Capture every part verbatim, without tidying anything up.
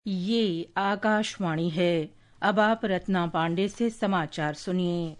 ये आकाशवाणी है। अब आप रत्ना पांडे से समाचार सुनिए।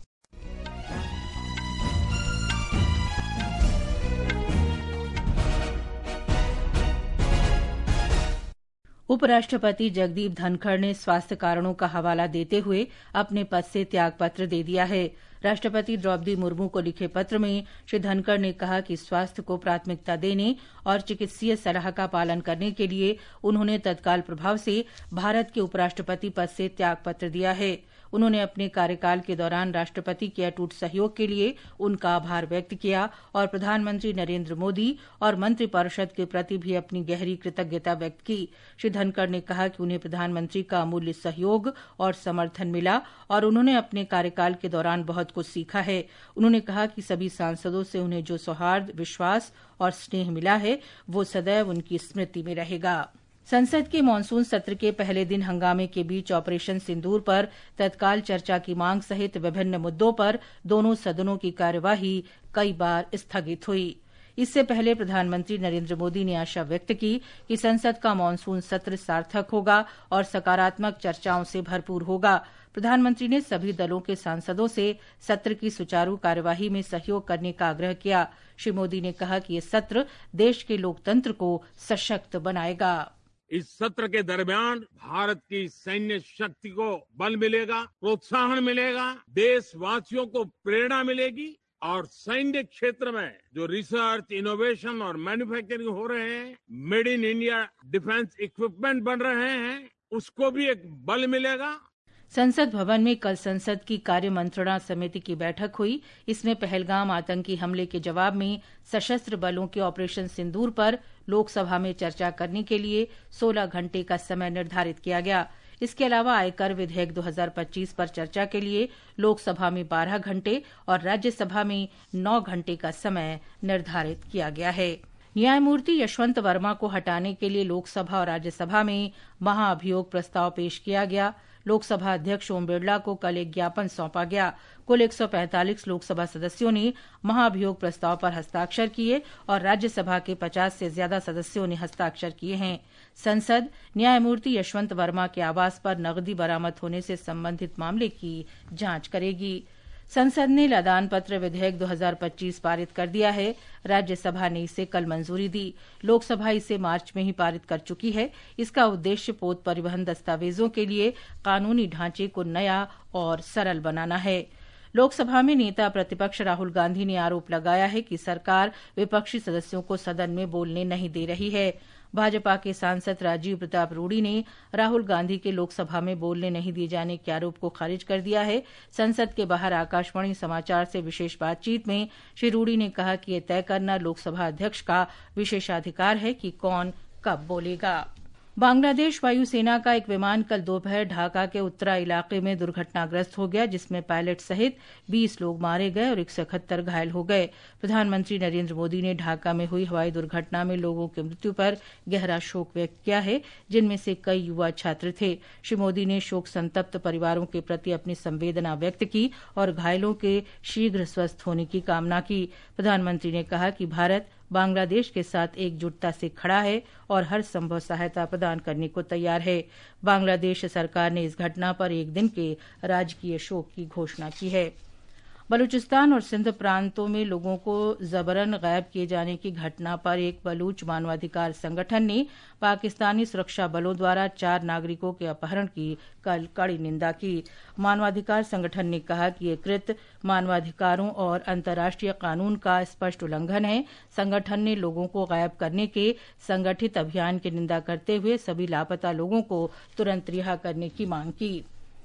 उपराष्ट्रपति जगदीप धनखड़ ने स्वास्थ्य कारणों का हवाला देते हुए अपने पद से त्यागपत्र दे दिया है। राष्ट्रपति द्रौपदी मुर्मू को लिखे पत्र में श्री धनखड़ ने कहा कि स्वास्थ्य को प्राथमिकता देने और चिकित्सीय सलाह का पालन करने के लिए उन्होंने तत्काल प्रभाव से भारत के उपराष्ट्रपति पद से त्यागपत्र दिया है। उन्होंने अपने कार्यकाल के दौरान राष्ट्रपति के अटूट सहयोग के लिए उनका आभार व्यक्त किया और प्रधानमंत्री नरेंद्र मोदी और मंत्रिपरिषद के प्रति भी अपनी गहरी कृतज्ञता व्यक्त की। श्री धनखड़ ने कहा कि उन्हें प्रधानमंत्री का अमूल्य सहयोग और समर्थन मिला और उन्होंने अपने कार्यकाल के दौरान बहुत कुछ सीखा है। उन्होंने कहा कि सभी सांसदों से उन्हें जो सौहार्द, विश्वास और स्नेह मिला है वो सदैव उनकी स्मृति में रहेगा। संसद के मानसून सत्र के पहले दिन हंगामे के बीच ऑपरेशन सिंदूर पर तत्काल चर्चा की मांग सहित विभिन्न मुद्दों पर दोनों सदनों की कार्यवाही कई बार स्थगित हुई। इससे पहले प्रधानमंत्री नरेंद्र मोदी ने आशा व्यक्त की कि संसद का मानसून सत्र सार्थक होगा और सकारात्मक चर्चाओं से भरपूर होगा। प्रधानमंत्री ने सभी दलों के सांसदों से सत्र की सुचारू कार्यवाही में सहयोग करने का आग्रह किया। श्री मोदी ने कहा कि ये सत्र देश के लोकतंत्र को सशक्त बनाएगा। इस सत्र के दरमियान भारत की सैन्य शक्ति को बल मिलेगा, प्रोत्साहन मिलेगा, देशवासियों को प्रेरणा मिलेगी और सैन्य क्षेत्र में जो रिसर्च, इनोवेशन और मैन्युफैक्चरिंग हो रहे हैं, made in India defence equipment बन रहे हैं, उसको भी एक बल मिलेगा। संसद भवन में कल संसद की कार्य मंत्रणा समिति की बैठक हुई। इसमें पहलगाम आतंकी हमले के जवाब में सशस्त्र बलों के ऑपरेशन सिंदूर पर लोकसभा में चर्चा करने के लिए सोलह घंटे का समय निर्धारित किया गया। इसके अलावा आयकर विधेयक दो हज़ार पच्चीस पर चर्चा के लिए लोकसभा में बारह घंटे और राज्यसभा में नौ घंटे का समय निर्धारित किया गया है। न्यायमूर्ति यशवंत वर्मा को हटाने के लिए लोकसभा और राज्यसभा में महाअभियोग प्रस्ताव पेश किया गया। लोकसभा अध्यक्ष ओम बिरला को कल एक ज्ञापन सौंपा गया। कुल एक सौ पैंतालीस लोकसभा सदस्यों ने महाअभियोग प्रस्ताव पर हस्ताक्षर किए और राज्यसभा के पचास से ज्यादा सदस्यों ने हस्ताक्षर किए हैं। संसद न्यायमूर्ति यशवंत वर्मा के आवास पर नकदी बरामद होने से संबंधित मामले की जांच करेगी। संसद ने लदान पत्र विधेयक दो हज़ार पच्चीस पारित कर दिया है। राज्यसभा ने इसे कल मंजूरी दी। लोकसभा इसे मार्च में ही पारित कर चुकी है। इसका उद्देश्य पोत परिवहन दस्तावेजों के लिए कानूनी ढांचे को नया और सरल बनाना है। लोकसभा में नेता प्रतिपक्ष राहुल गांधी ने आरोप लगाया है कि सरकार विपक्षी सदस्यों को सदन में बोलने नहीं दे रही है। भाजपा के सांसद राजीव प्रताप रूडी ने राहुल गांधी के लोकसभा में बोलने नहीं दिए जाने के आरोप को खारिज कर दिया है। संसद के बाहर आकाशवाणी समाचार से विशेष बातचीत में श्री रूडी ने कहा कि यह तय करना लोकसभा अध्यक्ष का विशेषाधिकार है कि कौन कब बोलेगा। बांग्लादेश वायुसेना का एक विमान कल दोपहर ढाका के उत्तरा इलाके में दुर्घटनाग्रस्त हो गया, जिसमें पायलट सहित बीस लोग मारे गए और एक सौ इकहत्तर घायल हो गए। प्रधानमंत्री नरेंद्र मोदी ने ढाका में हुई हवाई दुर्घटना में लोगों की मृत्यु पर गहरा शोक व्यक्त किया है, जिनमें से कई युवा छात्र थे। श्री मोदी ने शोक संतप्त परिवारों के प्रति अपनी संवेदना व्यक्त की और घायलों के शीघ्र स्वस्थ होने की कामना की। प्रधानमंत्री ने कहा कि भारत बांग्लादेश के साथ एकजुटता से खड़ा है और हर संभव सहायता प्रदान करने को तैयार है। बांग्लादेश सरकार ने इस घटना पर एक दिन के राजकीय शोक की घोषणा की है। बलूचिस्तान और सिंध प्रांतों में लोगों को जबरन गायब किए जाने की घटना पर एक बलूच मानवाधिकार संगठन ने पाकिस्तानी सुरक्षा बलों द्वारा चार नागरिकों के अपहरण की कल कड़ी निंदा की। मानवाधिकार संगठन ने कहा कि ये कृत्य मानवाधिकारों और अंतर्राष्ट्रीय कानून का स्पष्ट उल्लंघन है। संगठन ने लोगों को गायब करने के संगठित अभियान की निंदा करते हुए सभी लापता लोगों को तुरंत रिहा करने की मांग की।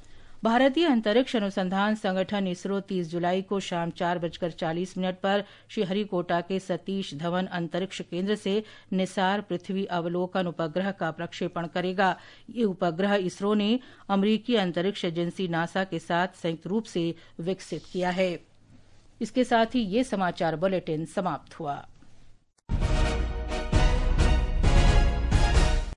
भारतीय अंतरिक्ष अनुसंधान संगठन इसरो तीस जुलाई को शाम चार बजकर चालीस मिनट पर श्रीहरिकोटा के सतीश धवन अंतरिक्ष केंद्र से निसार पृथ्वी अवलोकन उपग्रह का प्रक्षेपण करेगा। ये उपग्रह इसरो ने अमेरिकी अंतरिक्ष एजेंसी नासा के साथ संयुक्त रूप से विकसित किया है। इसके साथ ही ये समाचार बुलेटिन समाप्त हुआ।